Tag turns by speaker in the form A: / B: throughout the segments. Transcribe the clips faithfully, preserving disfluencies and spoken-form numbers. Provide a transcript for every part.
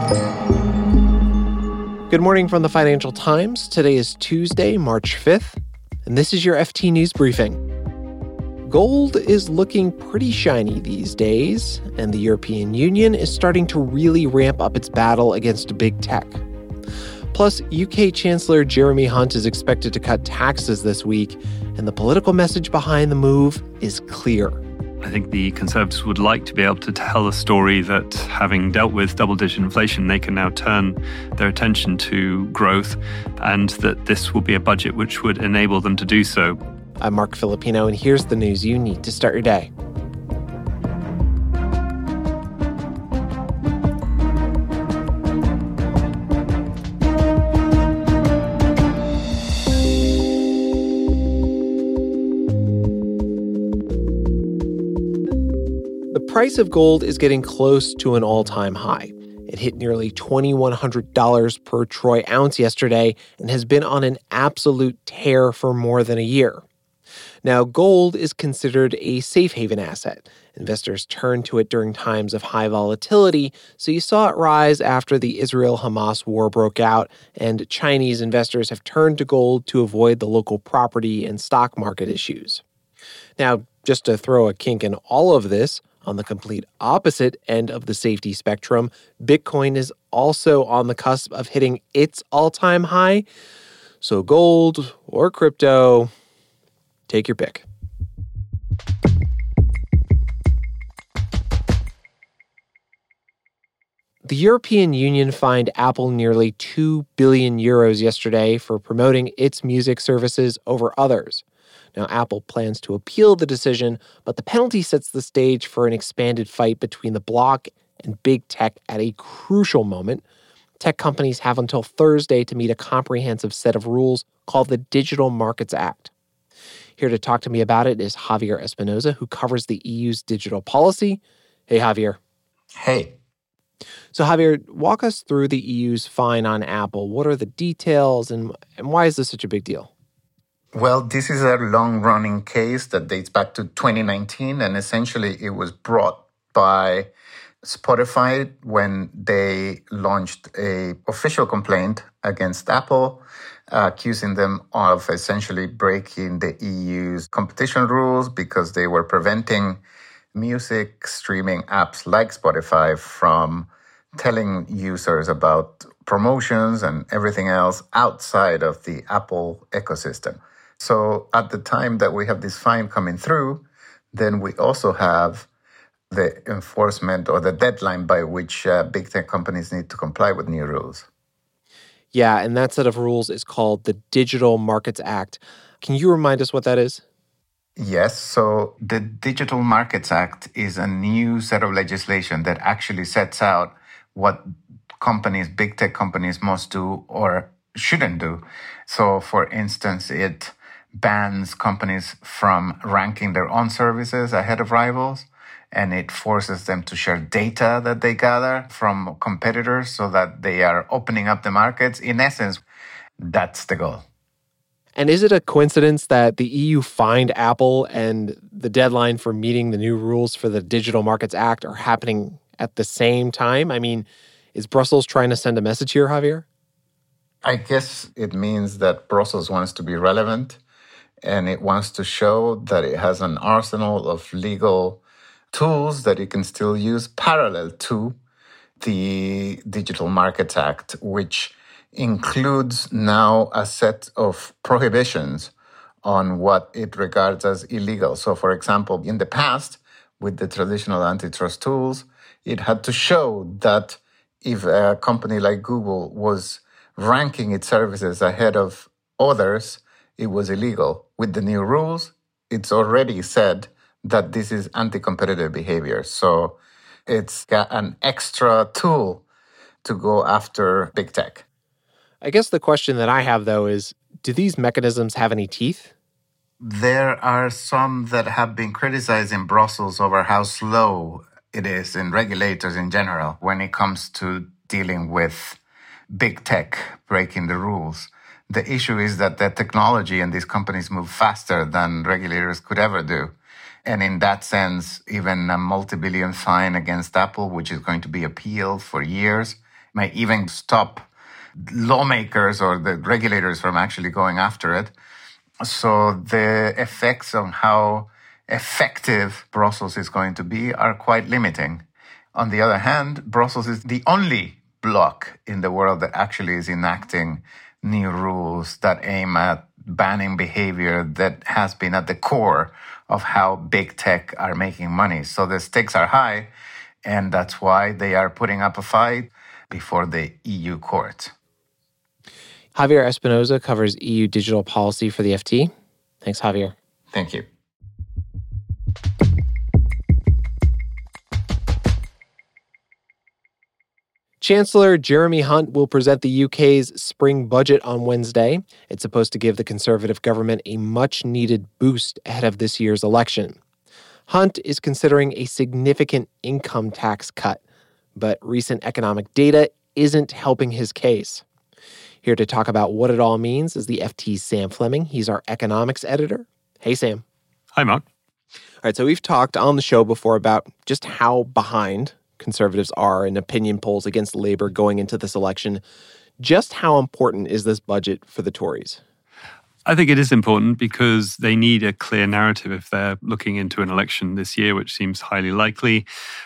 A: Good morning from the Financial Times. Today is Tuesday, March fifth, and this is your F T News Briefing. Gold is looking pretty shiny these days, and the European Union is starting to really ramp up its battle against big tech. Plus, U K Chancellor Jeremy Hunt is expected to cut taxes this week, and the political message behind the move is clear.
B: I think the Conservatives would like to be able to tell a story that, having dealt with double-digit inflation, they can now turn their attention to growth, and that this will be a budget which would enable them to do so.
A: I'm Mark Filipino, and here's the news you need to start your day. The price of gold is getting close to an all-time high. It hit nearly two thousand one hundred dollars per troy ounce yesterday and has been on an absolute tear for more than a year. Now, gold is considered a safe haven asset. Investors turn to it during times of high volatility, so you saw it rise after the Israel-Hamas war broke out, and Chinese investors have turned to gold to avoid the local property and stock market issues. Now, just to throw a kink in all of this, on the complete opposite end of the safety spectrum, Bitcoin is also on the cusp of hitting its all-time high. So gold or crypto, take your pick. The European Union fined Apple nearly two billion euros yesterday for promoting its music services over others. Now, Apple plans to appeal the decision, but the penalty sets the stage for an expanded fight between the bloc and big tech at a crucial moment. Tech companies have until Thursday to meet a comprehensive set of rules called the Digital Markets Act. Here to talk to me about it is Javier Espinoza, who covers the E U's digital policy. Hey, Javier.
C: Hey.
A: So, Javier, walk us through the E U's fine on Apple. What are the details, and, and why is this such a big deal?
C: Well, this is a long-running case that dates back to twenty nineteen, and essentially it was brought by Spotify when they launched a official complaint against Apple, uh, accusing them of essentially breaking the E U's competition rules because they were preventing music streaming apps like Spotify from telling users about promotions and everything else outside of the Apple ecosystem. So at the time that we have this fine coming through, then we also have the enforcement or the deadline by which uh, big tech companies need to comply with new rules.
A: Yeah, and that set of rules is called the Digital Markets Act. Can you remind us what that is?
C: Yes, so the Digital Markets Act is a new set of legislation that actually sets out what companies, big tech companies must do or shouldn't do. So for instance, it bans companies from ranking their own services ahead of rivals, and it forces them to share data that they gather from competitors so that they are opening up the markets. In essence, that's the goal.
A: And is it a coincidence that the E U fined Apple and the deadline for meeting the new rules for the Digital Markets Act are happening at the same time? I mean, is Brussels trying to send a message here, Javier?
C: I guess it means that Brussels wants to be relevant, and it wants to show that it has an arsenal of legal tools that it can still use parallel to the Digital Markets Act, which includes now a set of prohibitions on what it regards as illegal. So, for example, in the past, with the traditional antitrust tools, it had to show that if a company like Google was ranking its services ahead of others, it was illegal. With the new rules, it's already said that this is anti-competitive behavior. So it's got an extra tool to go after big tech.
A: I guess the question that I have, though, is do these mechanisms have any teeth?
C: There are some that have been criticized in Brussels over how slow it is in regulators in general when it comes to dealing with big tech breaking the rules. The issue is that the technology and these companies move faster than regulators could ever do. And in that sense, even a multi-billion fine against Apple, which is going to be appealed for years, may even stop lawmakers or the regulators from actually going after it. So the effects on how effective Brussels is going to be are quite limiting. On the other hand, Brussels is the only bloc in the world that actually is enacting new rules that aim at banning behavior that has been at the core of how big tech are making money. So the stakes are high, and that's why they are putting up a fight before the E U court.
A: Javier Espinoza covers E U digital policy for the F T. Thanks, Javier.
C: Thank you.
A: Chancellor Jeremy Hunt will present the U K's spring budget on Wednesday. It's supposed to give the Conservative government a much-needed boost ahead of this year's election. Hunt is considering a significant income tax cut, but recent economic data isn't helping his case. Here to talk about what it all means is the F T's Sam Fleming. He's our economics editor. Hey, Sam.
B: Hi, Mark.
A: All right, so we've talked on the show before about just how behind conservatives are in opinion polls against Labour going into this election. Just how important is this budget for the Tories?
B: I think it is important because they need a clear narrative if they're looking into an election this year, which seems highly likely.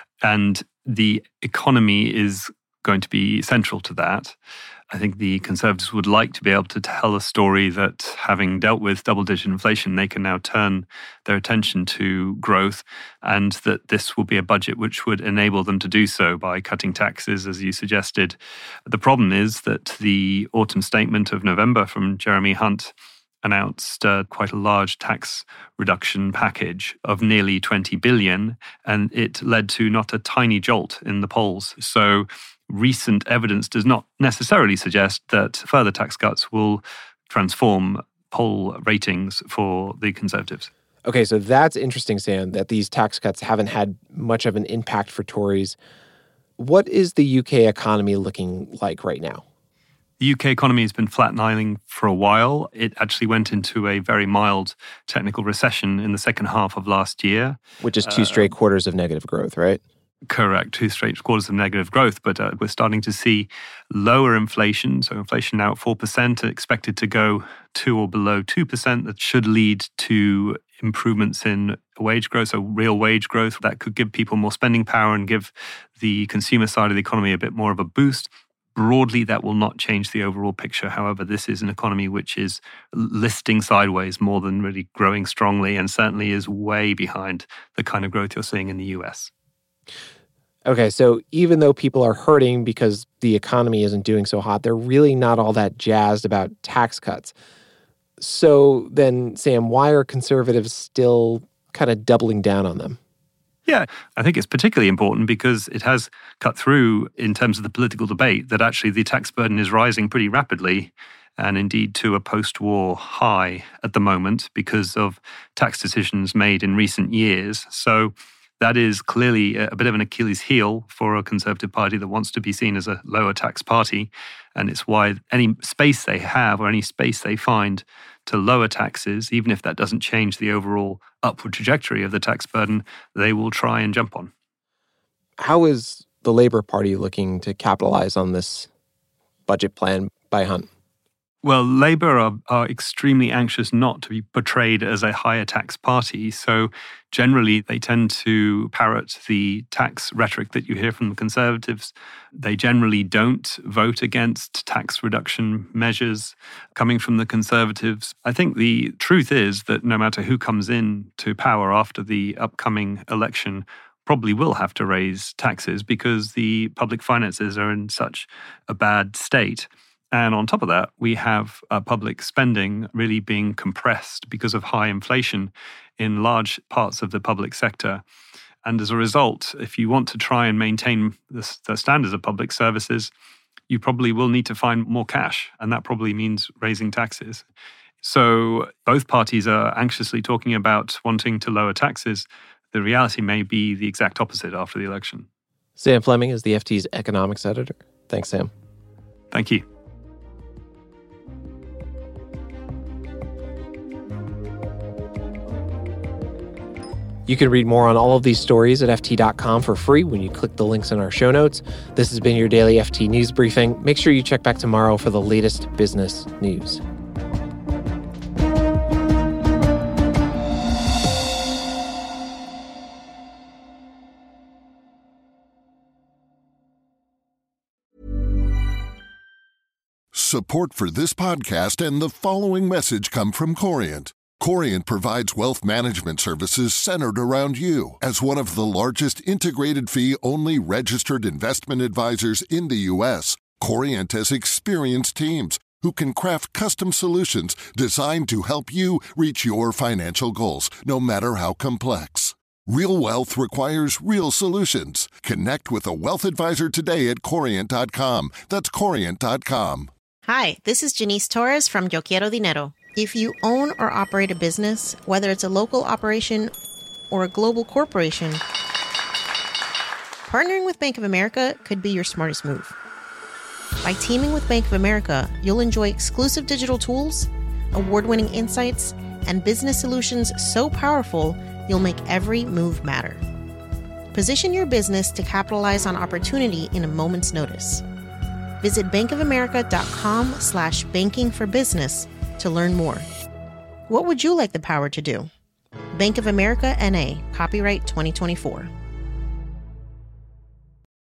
B: And the economy is going to be central to that. I think the Conservatives would like to be able to tell a story that, having dealt with double-digit inflation, they can now turn their attention to growth, and that this will be a budget which would enable them to do so by cutting taxes, as you suggested. The problem is that the autumn statement of November from Jeremy Hunt announced uh, quite a large tax reduction package of nearly twenty billion dollars, and it led to not a tiny jolt in the polls. So recent evidence does not necessarily suggest that further tax cuts will transform poll ratings for the Conservatives.
A: Okay, so that's interesting, Sam, that these tax cuts haven't had much of an impact for Tories. What is the U K economy looking like right now?
B: The U K economy has been flatlining for a while. It actually went into a very mild technical recession in the second half of last year.
A: Which is two straight uh, quarters of negative growth, right?
B: Correct, two straight quarters of negative growth, but uh, we're starting to see lower inflation. So inflation now at four percent, expected to go to or below two percent. That should lead to improvements in wage growth, so real wage growth. That could give people more spending power and give the consumer side of the economy a bit more of a boost. Broadly, that will not change the overall picture. However, this is an economy which is listing sideways more than really growing strongly, and certainly is way behind the kind of growth you're seeing in the U S.
A: Okay, so even though people are hurting because the economy isn't doing so hot, they're really not all that jazzed about tax cuts. So then, Sam, why are conservatives still kind of doubling down on them?
B: Yeah, I think it's particularly important because it has cut through in terms of the political debate that actually the tax burden is rising pretty rapidly, and indeed to a post-war high at the moment because of tax decisions made in recent years. So that is clearly a bit of an Achilles heel for a Conservative Party that wants to be seen as a lower tax party. And it's why any space they have or any space they find to lower taxes, even if that doesn't change the overall upward trajectory of the tax burden, they will try and jump on.
A: How is the Labour Party looking to capitalize on this budget plan by Hunt?
B: Well, Labour are, are extremely anxious not to be portrayed as a higher tax party. So generally, they tend to parrot the tax rhetoric that you hear from the Conservatives. They generally don't vote against tax reduction measures coming from the Conservatives. I think the truth is that no matter who comes in to power after the upcoming election, probably will have to raise taxes because the public finances are in such a bad state. And on top of that, we have uh, public spending really being compressed because of high inflation in large parts of the public sector. And as a result, if you want to try and maintain the, the standards of public services, you probably will need to find more cash. And that probably means raising taxes. So both parties are anxiously talking about wanting to lower taxes. The reality may be the exact opposite after the election.
A: Sam Fleming is the F T's economics editor. Thanks, Sam.
B: Thank you.
A: You can read more on all of these stories at F T dot com for free when you click the links in our show notes. This has been your daily F T News Briefing. Make sure you check back tomorrow for the latest business news.
D: Support for this podcast and the following message come from Corient. Corient provides wealth management services centered around you. As one of the largest integrated fee-only registered investment advisors in the U S, Corient has experienced teams who can craft custom solutions designed to help you reach your financial goals, no matter how complex. Real wealth requires real solutions. Connect with a wealth advisor today at Corient dot com. That's Corient dot com.
E: Hi, this is Janice Torres from Yo Quiero Dinero. If you own or operate a business, whether it's a local operation or a global corporation, partnering with Bank of America could be your smartest move. By teaming with Bank of America, you'll enjoy exclusive digital tools, award-winning insights, and business solutions so powerful you'll make every move matter. Position your business to capitalize on opportunity in a moment's notice. Visit bankofamerica.com slash banking for business to learn more. What would you like the power to do? Bank of America N A, copyright twenty twenty-four.